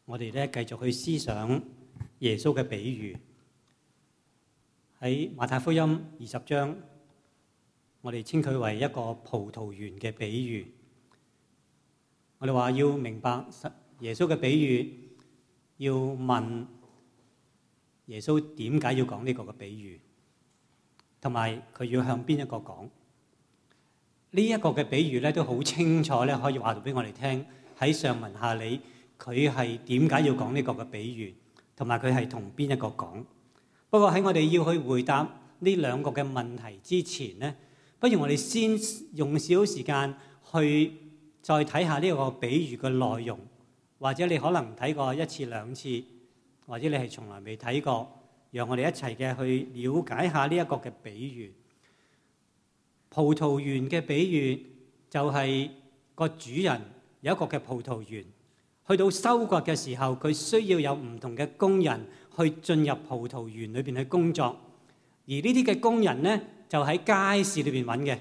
我哋咧繼續去思想耶穌嘅比喻。喺馬太福音20章，我哋稱佢為一個葡萄園嘅比喻。我哋話要明白耶穌嘅比喻，要問耶穌點解要講呢個嘅比喻，同埋佢要向邊一個講。呢一個嘅比喻咧都好清楚咧，可以話到俾我哋聽，喺上文下理佢係點解要講呢個嘅比喻，同埋佢係同邊一個講。不過喺我哋要去回答呢兩個嘅問題之前咧，不如我哋先用少少時間去再睇下呢個比喻嘅內容，或者你可能睇過一次兩次，或者你係從來未睇過，讓我哋一齊嘅去了解下呢一個嘅比喻。葡萄園嘅比喻就係個主人有一個嘅葡萄園，去到收割嘅時候，佢需要有唔同嘅工人去進入葡萄園裏邊去工作，而呢啲嘅工人咧就喺街市裏邊揾嘅。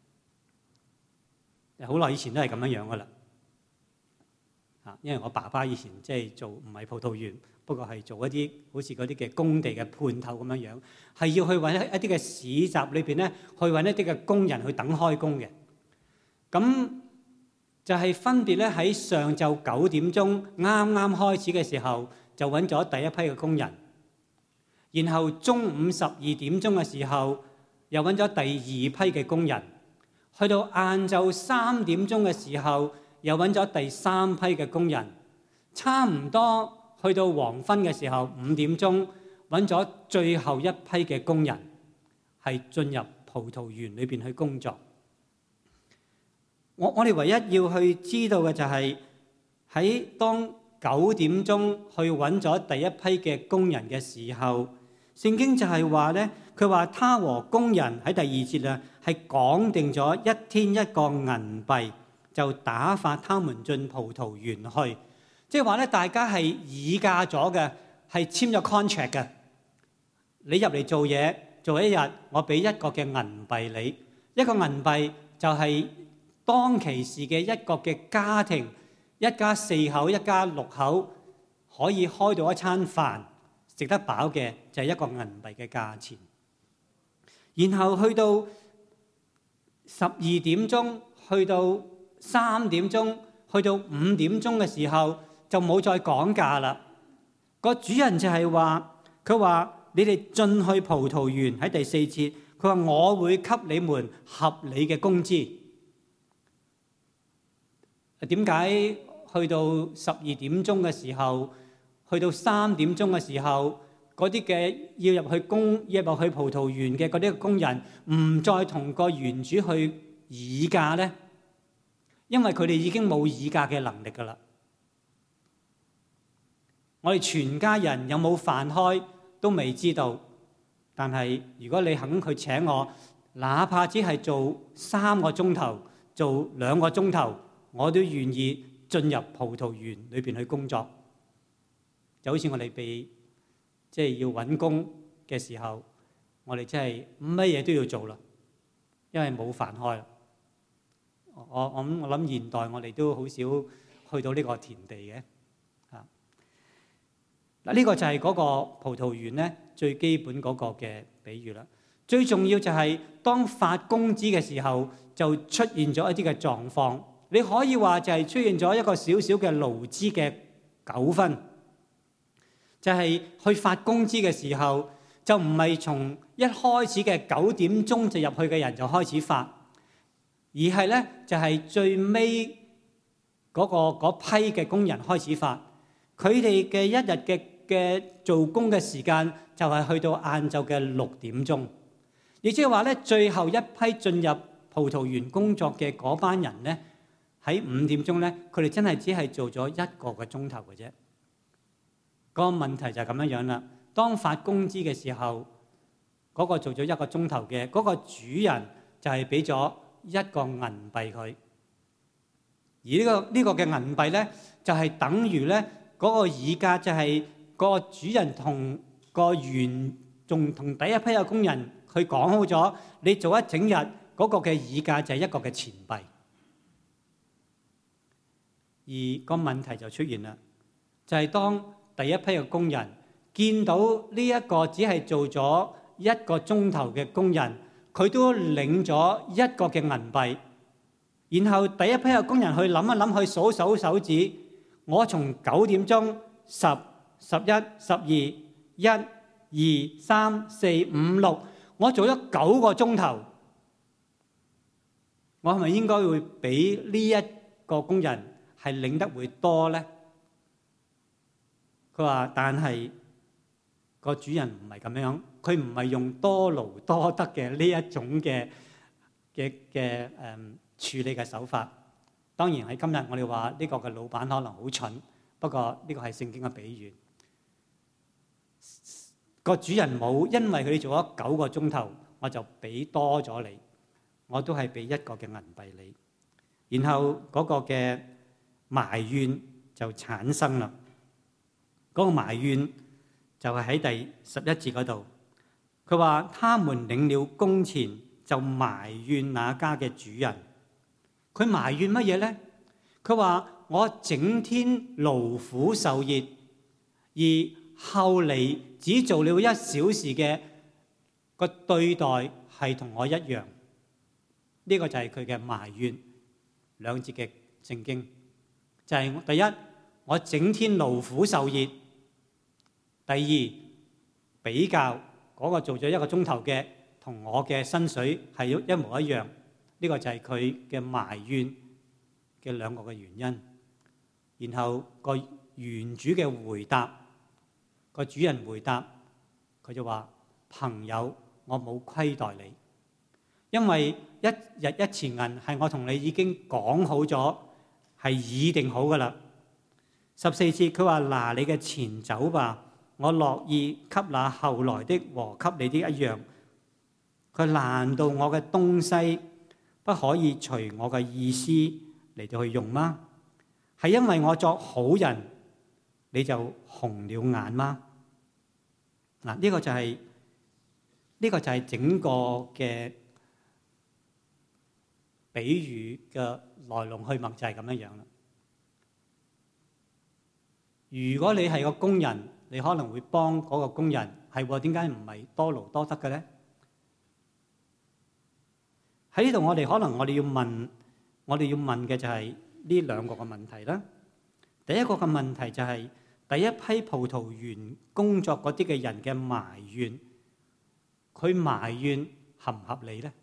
好耐以前都係咁樣樣噶啦，因為我爸爸以前即係做唔係葡萄園，不過係做一啲好似嗰啲嘅工地嘅判頭咁樣樣，係要去揾一啲嘅市集裏邊咧，去揾一啲嘅工人去等開工嘅。咁就係分別咧喺上晝9點鐘啱啱開始嘅時候，就揾咗第一批嘅工人，然後中午12點鐘嘅時候，又揾咗第二批嘅工人。去到晏晝3點鐘嘅時候，又揾咗第三批嘅工人。差唔多去到黃昏嘅時候，5點鐘揾咗最後一批嘅工人，係進入葡萄園裏邊去工作。我哋唯一要去知道嘅就係喺當9點鐘去揾咗第一批嘅工人嘅時候，聖經就係話咧，佢話他和工人喺第二節啊，係講定咗1天1個銀幣，就打發他們進葡萄園去。即係話咧，大家係議價咗嘅，係簽咗 contract 嘅。你入嚟做嘢做一日，我俾1個嘅銀幣你。1個銀幣就係當其時嘅一個嘅家庭，一家4口、一家6口可以開到一餐飯食得飽嘅，就係1個銀幣嘅價錢。然後去到12點鐘，去到3點鐘，去到5點鐘嘅時候，就冇再講價啦。個主人就係話，佢話你哋進去葡萄園，喺第4節，佢話我會給你們合理嘅工資。點解去到12點鐘嘅時候，去到3點鐘嘅時候，嗰啲嘅要入去葡萄園嘅嗰啲工人唔再同個園主去議價呢？因為佢哋已經冇議價嘅能力㗎啦。我哋全家人有冇飯開都未知道，但係如果你肯去請我，哪怕只係做3個鐘頭，做2個鐘頭，我都願意進入葡萄園裏邊去工作。就好似我哋即係要揾工嘅時候，我哋真係乜嘢都要做啦，因為冇飯開啦。我諗現代我哋都好少去到呢個田地嘅。嗱，呢個就係嗰個葡萄園咧最基本嗰個嘅比喻啦。最重要就係當發工資嘅時候，就出現咗一啲嘅狀況。你可以話就係出現咗一個少少嘅勞資嘅糾紛，就係去發工資嘅時候，就唔係從一開始嘅9點鐘就入去嘅人就開始發，而係咧就係最尾嗰批嘅工人開始發。佢哋嘅一日嘅做工嘅時間就係去到晏晝嘅6點鐘，亦即係話咧最後一批進入葡萄園工作嘅嗰班人咧，喺5點鐘咧，佢哋真係只係做咗1個鐘頭嘅啫。個問題就係咁樣樣啦。當發工資嘅時候，嗰個做咗1個鐘頭嘅嗰個主人就係俾咗1個銀幣佢，而呢個嘅銀幣咧就係等於咧嗰個議價就係個主人同個園仲同第一批嘅工人佢講好咗，你做一整日嗰個嘅議價就係1個嘅錢幣。而個問題就出現啦， 就係當第一批嘅工人見到呢一個只係做咗1個鐘頭嘅工人，佢都領咗1個嘅銀幣。然後第一批嘅工人去諗一諗，去數數手指，我從9點鐘、10、11、12、1、2、3、4、5、6，我做咗9個鐘頭，我係咪應該會比呢一個工人係領得會多呢？佢話：但係個主人唔係咁樣，佢唔係用多勞多得嘅呢一種嘅處理嘅手法。當然喺今日我哋話呢個嘅老闆可能好蠢，不過呢個係聖經嘅比喻。個主人冇因為佢哋做咗9個鐘頭，我就俾多咗你，我都係俾1個嘅銀幣你。然後嗰個嘅埋怨就產生啦。嗰個埋怨就係喺第11節嗰度，佢話：他們領了工錢就埋怨那家嘅主人。佢埋怨乜嘢呢？佢話：我整天勞苦受熱，而後嚟只做了1小時嘅個對待係同我一樣。呢個就係佢嘅埋怨。兩節嘅聖經就係第一，我整天勞苦受熱；第二，比較嗰個做咗1個鐘頭嘅同我嘅薪水係一模一樣。呢個就係佢嘅埋怨嘅2個嘅原因。然後個原主嘅回答，個主人回答佢就話：朋友，我冇虧待你，因為1日1錢銀係我同你已經講好咗，係議定好噶啦。14節佢話：拿你嘅錢走吧，我樂意給那後來的和給你的一樣。佢難道我嘅東西不可以隨我嘅意思嚟到去用嗎？係因為我作好人，你就紅了眼嗎？嗱，呢個就係整個嘅比喻嘅來龍去脈就係咁樣樣啦。如果你係個工人，你可能會幫嗰個工人，係喎，點解唔係多勞多得嘅咧？喺呢度我哋要問嘅就係呢2個嘅問題啦。第一個嘅問題就係第一批葡萄園工作嗰啲嘅人嘅埋怨，佢埋怨合唔合理咧？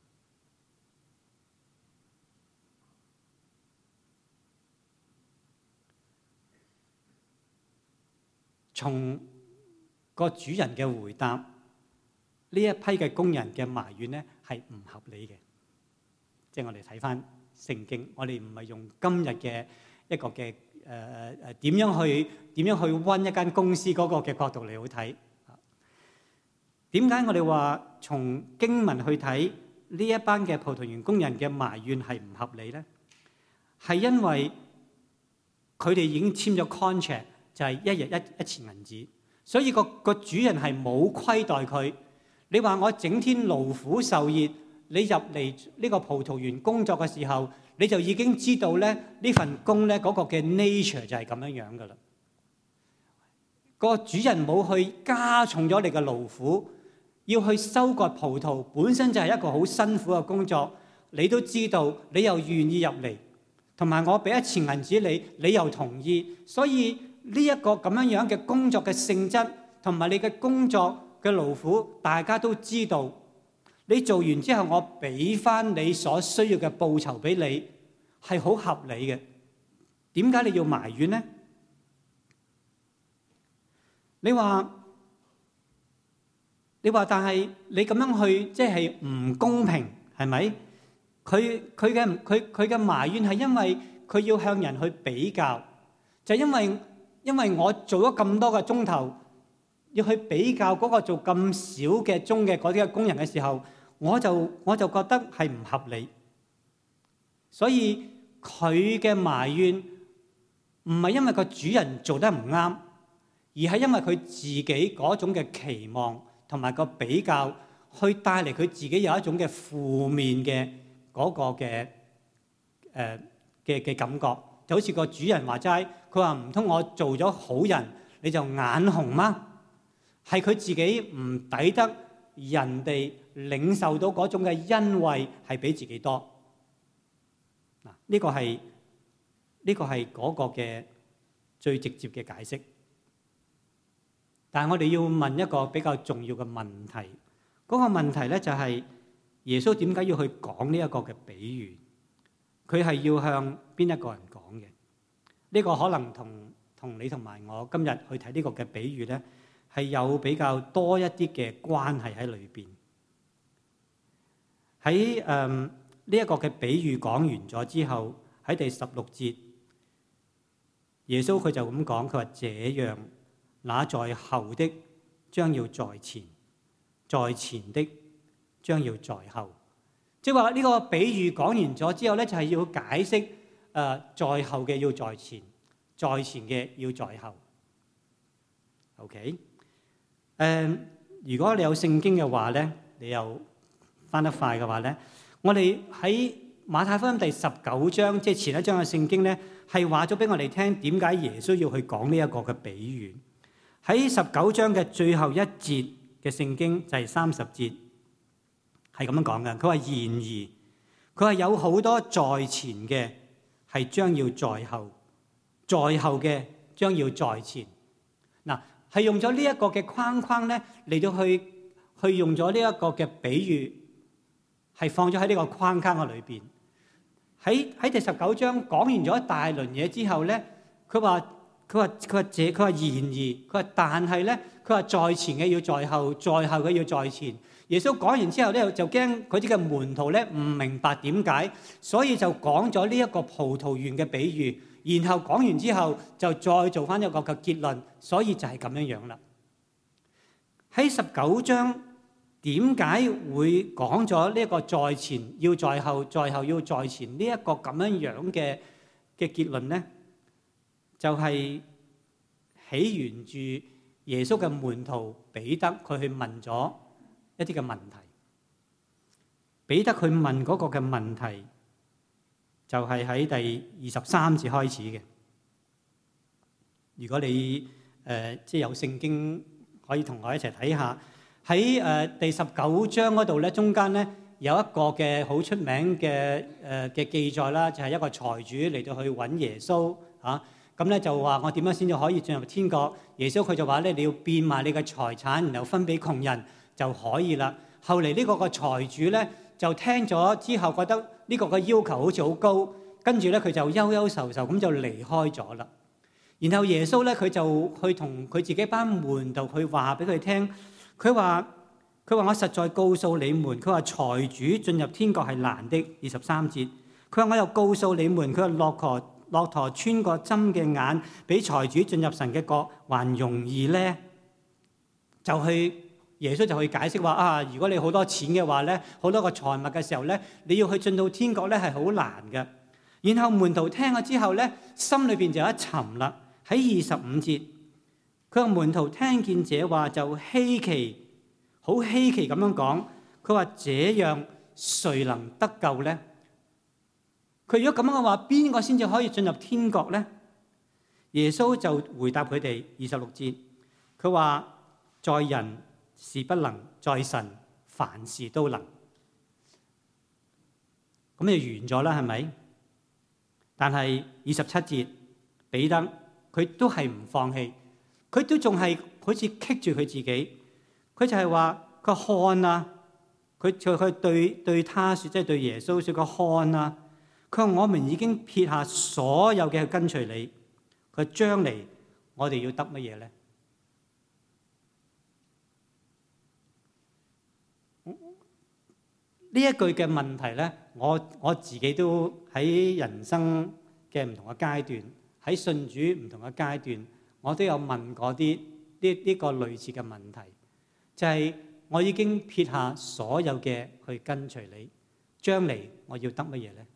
從個主人嘅回答，呢一批嘅工人嘅埋怨咧係唔合理嘅。即係我哋睇翻聖經，我哋唔係用今日嘅一個嘅點樣去溫一間公司嗰個嘅角度嚟去睇。點解我哋話從經文去睇呢一班嘅葡萄園工人嘅埋怨係唔合理咧？係因為佢哋已經簽咗 contract。就係1日1錢銀子，所以個主人係冇虧待佢。你話我整天勞苦受熱，你入嚟呢個葡萄園工作嘅時候，你就已經知道咧呢份工咧嗰個嘅 nature 就係咁樣樣噶啦。個主人冇去加重咗你嘅勞苦，要去收割葡萄，本身就係一個好辛苦嘅工作。你都知道，你又願意入嚟，同埋我俾1錢銀子你又同意，所以呢一個咁樣樣嘅工作嘅性質，同埋你嘅工作嘅勞苦，大家都知道。你做完之後，我俾翻你所需要嘅報酬俾你，係好合理嘅。點解你要埋怨呢？你話，但係你咁樣去，即係唔公平，係咪？佢嘅埋怨係因為佢要向人去比較，就係因為我做咗咁多個鐘頭，要去比較嗰個做咁少嘅鐘嘅嗰啲嘅工人嘅時候，我就覺得係唔合理。所以佢嘅埋怨唔係因為個主人做得唔啱，而係因為佢自己嗰種嘅期望同埋個比較，去帶嚟佢自己有一種嘅負面嘅嗰個嘅感覺， 就好似個主人話齋，佢話唔通我做咗好人你就眼紅嗎？係佢自己唔抵得人哋領受到嗰種嘅恩惠係比自己多。嗱，呢個係嗰個嘅最直接嘅解釋。但係我哋要問一個比較重要嘅問題，嗰個問題咧就係耶穌點解要去講呢一個嘅比喻？佢係要向邊一個人講嘅？呢個可能同你同埋我今日去睇呢個嘅比喻咧，係有比較多一啲嘅關係喺裏邊。喺呢一個嘅比喻講完咗之後，喺第16節，耶穌佢就咁講，佢話這樣，那在後的將要在前，在前的將要在後。即係話呢個比喻講完咗之後咧，就係要解釋在後嘅要在前，在前嘅要在後。OK， 如果你有聖經嘅話咧，你又翻得快嘅話咧，我哋喺馬太福音第19章，即係前一章嘅聖經咧，係話咗俾我哋聽點解耶穌要去講呢一個嘅比喻。喺19章嘅最後一節嘅聖經就係30節。係咁樣講嘅，佢話然而，佢話有好多在前嘅係將要在後，在後嘅將要在前。嗱，係用咗呢一個嘅框框咧嚟到去用咗呢一個嘅比喻，係放咗喺呢個框框嘅裏邊。喺第19章講完咗一大輪嘢之後咧，佢話然而，佢話但係咧，佢話在前嘅要在後，在後嘅要在前。耶穌講完之後咧，就驚佢啲嘅門徒咧唔明白點解，所以就講咗呢一個葡萄園嘅比喻，然後講完之後就再做翻一個嘅結論，所以就係咁樣樣啦。喺19章點解會講咗呢一個在前要在後，在後要在前呢一個咁樣樣嘅結論咧？就係起源住耶穌嘅門徒彼得，佢去問咗一啲嘅問題。彼得佢問嗰個嘅問題就係喺第23節開始嘅。如果你即係有聖經，可以同我一齊睇下。喺第19章嗰度咧，中間咧有一個嘅好出名嘅記載啦，就係一個財主嚟到去揾耶穌嚇。咁咧就話我點樣先至可以進入天國？耶穌佢就話咧，你要變賣你嘅財產，然後分俾窮人就可以啦。後嚟呢個個財主咧就聽咗之後，覺得呢個嘅要求好似好高，跟住咧佢就憂憂愁愁咁就離開咗啦。然後耶穌咧佢就去同佢自己班門徒去話俾佢聽，佢話我實在告訴你們，佢話財主進入天國係難的。23節，佢話我又告訴你們，佢話駱駝穿過針嘅眼，比財主進入神嘅國還容易咧。耶穌就去解釋話如果你好多錢嘅話咧，好多個財物嘅時候咧，你要去進到天國咧係好難嘅。然後門徒聽咗之後咧，心裏邊就一沉啦。喺25節，佢話門徒聽見這話就稀奇，好稀奇咁樣講。佢話這樣誰能得救咧？佢如果咁樣嘅話，邊個先至可以進入天國咧？耶穌就回答佢哋26節，佢話在人是不能，在神凡事都能。咁就完咗啦，係咪？但係27節，彼得佢都係唔放棄，佢都仲係好似棘住佢自己。佢就係話佢看啊，佢對他說，即係對耶穌說個看啊。佢話我們已經撇下所有嘅去跟隨你。佢將嚟我哋要得乜嘢咧？呢一句嘅問題咧，我自己都喺人生嘅唔同嘅階段，喺信主唔同嘅階段，我都有問過呢個類似嘅問題，就係我已經撇下所有嘅去跟隨你，將嚟我要得乜嘢咧？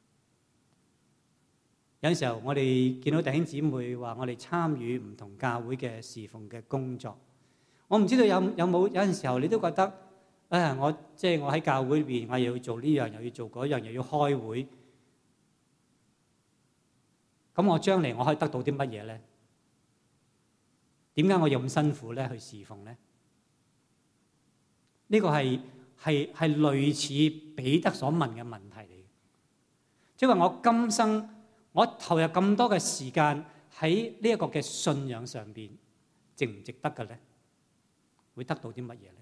有陣時候我哋見到弟兄姊妹話我哋參與唔同教會嘅侍奉嘅工作，我唔知道有陣時候你都覺得我喺教會裏邊，我又要做呢樣，又要做嗰樣，又要開會。 咁我將嚟我可以得到啲乜嘢咧？點解我要咁辛苦咧去侍奉咧？呢個係類似彼得所問嘅問題嚟嘅，即係話我今生我投入咁多嘅時間喺呢一個嘅信仰上邊，值唔值得嘅咧？會得到啲乜嘢咧？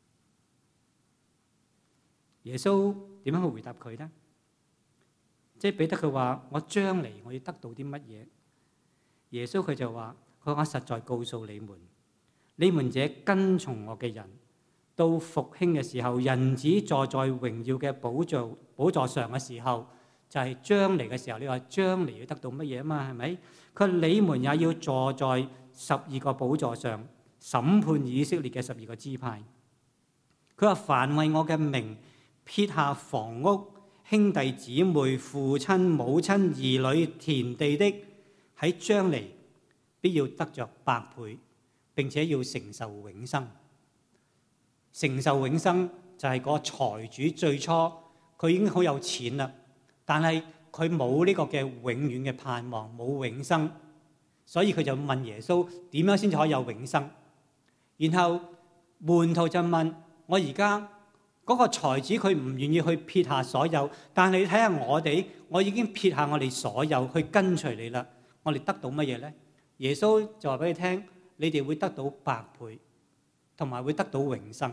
耶穌點樣去回答佢咧？即係彼得佢話：我將嚟我要得到啲乜嘢？耶穌佢就話：佢話我實在告訴你們，你們這跟從我嘅人，到復興嘅時候，人子坐在榮耀嘅寶座上嘅時候，就係將嚟嘅時候。你話將嚟要得到乜嘢啊嘛？係咪？佢話你們也要坐在12個寶座上，審判以色列嘅12個支派。佢話凡為我嘅名撇下房屋、兄弟姊妹、父親母親、兒女、田地的，喺將嚟必要得着百倍，並且要承受永生。承受永生就係個財主最初佢已經好有錢啦，但係佢冇呢個嘅永遠嘅盼望，冇永生，所以佢就問耶穌點樣先至可以有永生。然後門徒就問：我而家嗰個財主佢唔願意去撇下所有，但係你睇下我已經撇下我哋所有去跟隨你啦，我哋得到乜嘢咧？耶穌就話俾你聽：你哋會得到百倍，同埋會得到永生。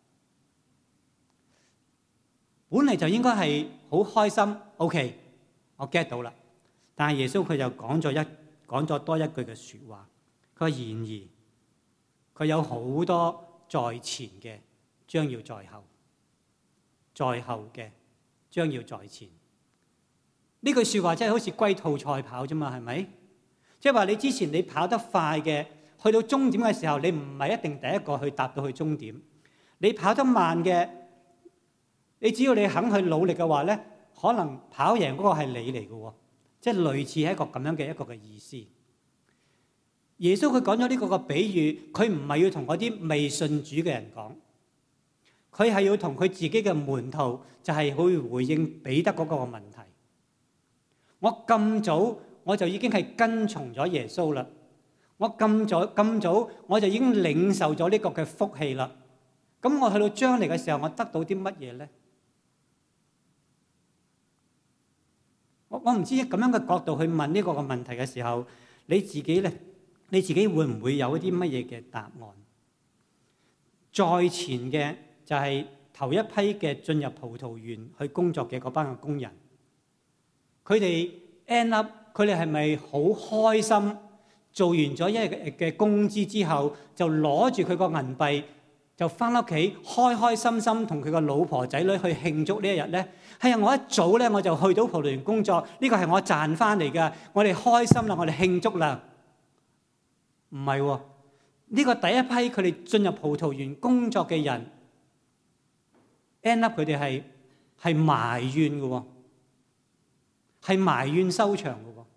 本嚟就應該係好開心 ，OK， 我 get 到啦。但係耶穌佢就講咗多一句嘅說話，佢話：然而佢有好多在前嘅將要在後，在後嘅將要在前。呢句說話真係好似龜兔賽跑啫嘛，係咪？即係話你之前你跑得快嘅，去到終點嘅時候，你唔係一定第一個去達到去終點。你跑得慢嘅，你只要你肯去努力嘅話咧，可能跑贏嗰個係你嚟嘅，即係類似係一個咁樣嘅一個嘅意思。耶穌佢講咗呢個嘅比喻，佢唔係要同嗰啲未信主嘅人講，佢係要同佢自己嘅門徒，就係去回應彼得嗰個問題。我咁早我就已經係跟從咗耶穌啦，我咁早我就已經領受咗呢個嘅福氣啦。咁我去到將來嘅時候，我得到啲乜嘢咧？我唔知咁樣嘅角度去問呢個嘅問題嘅時候，你自己會唔會有一啲乜嘢嘅答案？在前嘅就係頭一批嘅進入葡萄園去工作嘅嗰班嘅工人，佢哋 end up 佢哋係咪好開心？做完咗一日嘅工資之後，就攞住佢個銀幣就翻屋企，開開心心同佢個老婆仔女去慶祝呢一日咧？係啊，我一早咧我就去到葡萄園工作，呢個係我賺翻嚟㗎，我哋開心啦，我哋慶祝啦。唔係喎，呢個第一批佢哋進入葡萄園工作嘅人 end up 佢哋係埋怨嘅喎，係埋怨收場嘅喎。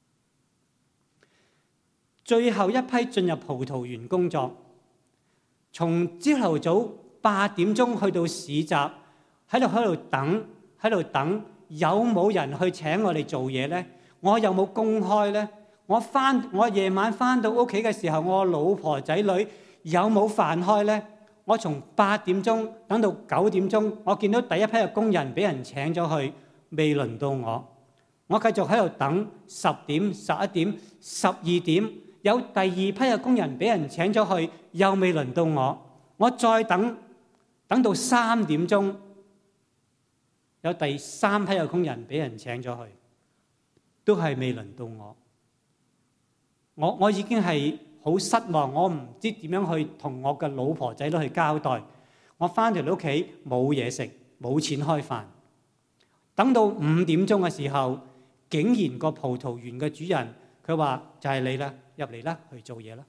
最後一批進入葡萄園工作，從朝頭早8點鐘去到市集，喺度等，有冇人去請我哋做嘢咧？我有冇公開咧？我夜晚翻到屋企嘅時候，我老婆仔女有冇飯開咧？我從8點鐘等到9點鐘，我見到第一批嘅工人俾人請咗去，未輪到我。我繼續喺度等，10點、11點、12點，有第二批嘅工人俾人請咗去，又未輪到我。我再等到3點鐘，有第三批嘅工人俾人請咗去，都係未輪到我。我已經係好失望，我唔知點樣去同我嘅老婆仔女去交代。我翻到屋企冇嘢食，冇錢開飯。等到5點鐘嘅時候，竟然個葡萄園嘅主人佢話就係你啦，入嚟啦，去做嘢啦。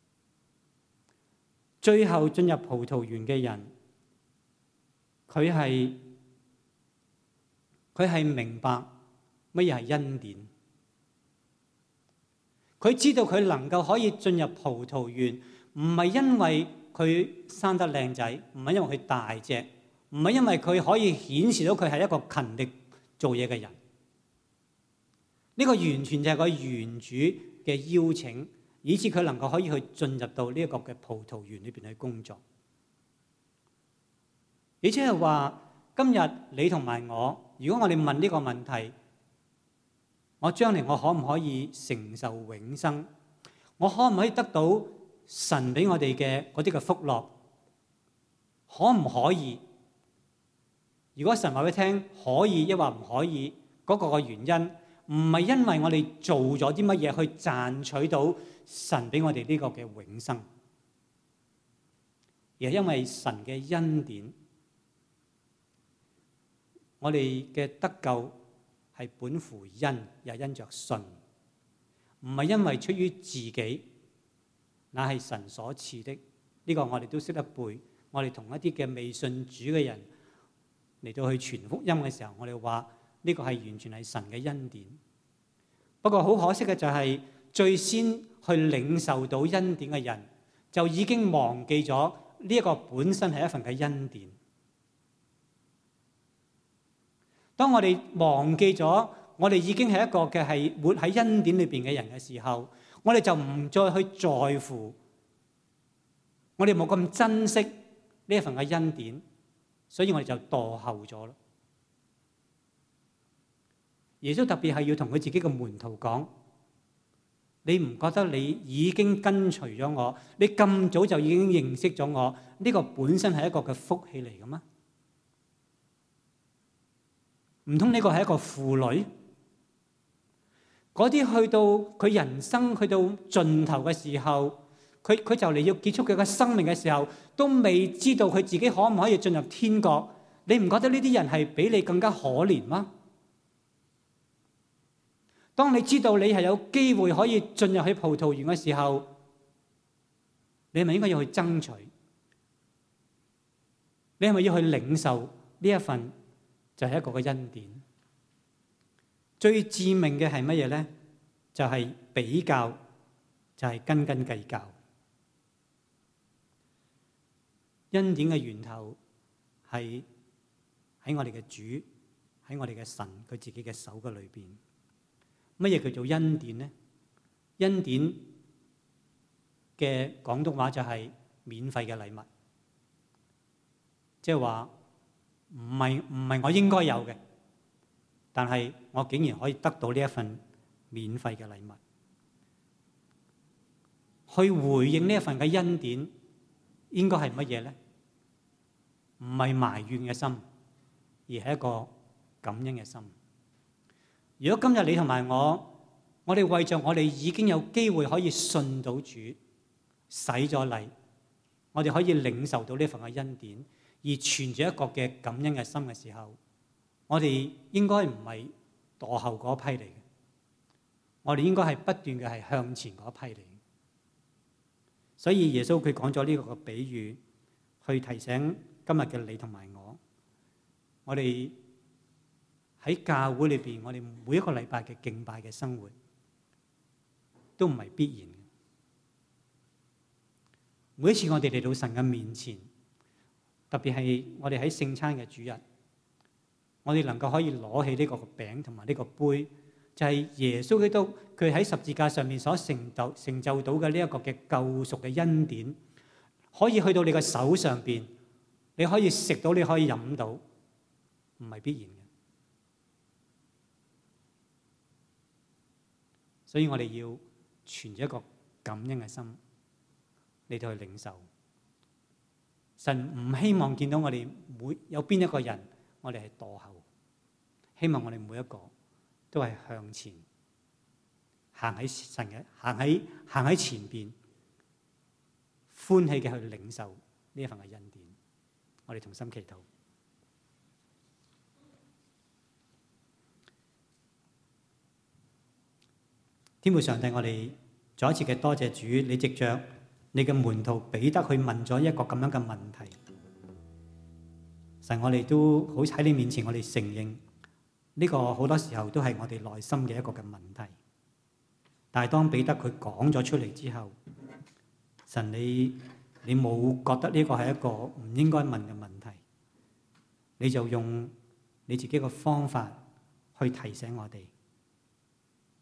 最後進入葡萄園嘅人，佢係明白乜嘢係恩典。佢知道佢能夠可以進入葡萄園，唔係因為佢生得靚仔，唔係因為佢大隻，唔係因為佢可以顯示到佢係一個勤力做嘢嘅人。 呢個完全就係個園主嘅邀請，以致佢能夠可以去進入到呢一個嘅葡萄園裏邊去工作。亦即係話，今日你同埋我，如果我哋問呢個問題，我將來我可唔可以承受永生？我可唔可以得到神俾我哋嘅嗰啲嘅福樂？可唔可以？如果神話俾你聽可以，抑或唔可以，嗰個嘅原因唔係因為我哋做咗啲乜嘢去賺取到神俾我哋呢個嘅永生，而係因為神嘅恩典。我哋嘅得救係本乎恩，也因着信，唔係因為出於自己，乃係神所賜的。呢個我哋都識得背。我哋同一啲嘅未信主嘅人嚟到去傳福音嘅時候，我哋話呢個係完全係神嘅恩典。不過好可惜嘅就係，最先去領受到恩典嘅人，就已經忘記咗呢一個本身係一份嘅恩典。當我哋忘記咗我哋已經係一個嘅係活喺恩典裏邊嘅人嘅時候，我哋就唔再去在乎，我哋冇咁珍惜呢一份嘅恩典，所以我哋就墮後咗咯。耶穌特別係要同佢自己嘅門徒講：你唔覺得你已經跟隨咗我，你咁早就已經認識咗我，呢個本身係一個嘅福氣嚟嘅嗎？唔通呢個係一個負累？嗰啲去到佢人生去到盡頭嘅時候，佢就嚟要結束佢嘅生命嘅時候，都未知道佢自己可唔可以進入天國。你唔覺得呢啲人係比你更加可憐嗎？當你知道你係有機會可以進入去葡萄園嘅時候，你係咪應該要去爭取？你係咪要去領受呢一份？就係一個嘅恩典。最致命嘅係乜嘢咧？就係比較，就係斤斤計較。恩典嘅源頭係喺我哋嘅主，喺我哋嘅神佢自己嘅手嘅裏邊。乜嘢叫做恩典咧？恩典嘅廣東話就係免費嘅禮物，即係話。唔係我應該有嘅，但係我竟然可以得到呢一份免費嘅禮物，去回應呢一份嘅恩典，應該係乜嘢咧？唔係埋怨嘅心，而係一個感恩嘅心。如果今日你同埋我哋為着我哋已經有機會可以信到主，洗咗禮，我哋可以領受到呢份嘅恩典。而存住一個嘅感恩嘅心嘅時候，我哋應該唔係墮後嗰批嚟嘅，我哋應該係不斷嘅係向前嗰批嚟。所以耶穌佢講咗呢個嘅比喻，去提醒今日嘅你同埋我，我哋喺教會裏邊，我哋每一個禮拜嘅敬拜嘅生活，都唔係必然嘅。每一次我哋嚟到神嘅面前，特別係我哋喺聖餐嘅主日，我哋能夠可以攞起呢個餅同埋呢個杯，就係耶穌基督佢喺十字架上面所成就到嘅呢一個嘅救贖嘅恩典，可以去到你嘅手上邊，你可以食到，你可以飲到，唔係必然嘅。所以我哋要存住一個感恩嘅心嚟到去領受。神唔希望見到我哋有邊一個人我哋係墮後，希望我哋每一個都係向前行喺神嘅行喺前邊，歡喜嘅去領受呢一份嘅恩典。我哋同心祈禱。天父上帝，我哋再一次嘅多謝主，你藉着你嘅門徒彼得去問咗一個咁樣嘅問題。神，我哋都好喺你面前，我哋承認呢個好多時候都係我哋內心嘅一個嘅問題。但係當彼得佢講咗出嚟之後，神你冇覺得呢個係一個唔應該問嘅問題，你就用你自己嘅方法去提醒我哋。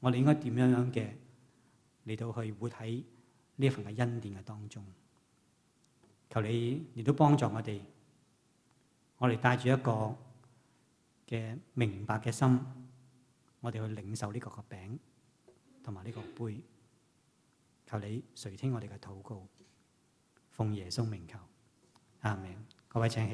我哋應該點樣嘅嚟到去活喺呢一份嘅恩典嘅當中。求你亦都幫助我哋帶住一個嘅明白嘅心，我哋去領受呢個個餅同埋呢個杯。求你垂聽我哋嘅禱告，奉耶穌名求，阿們。各位請起。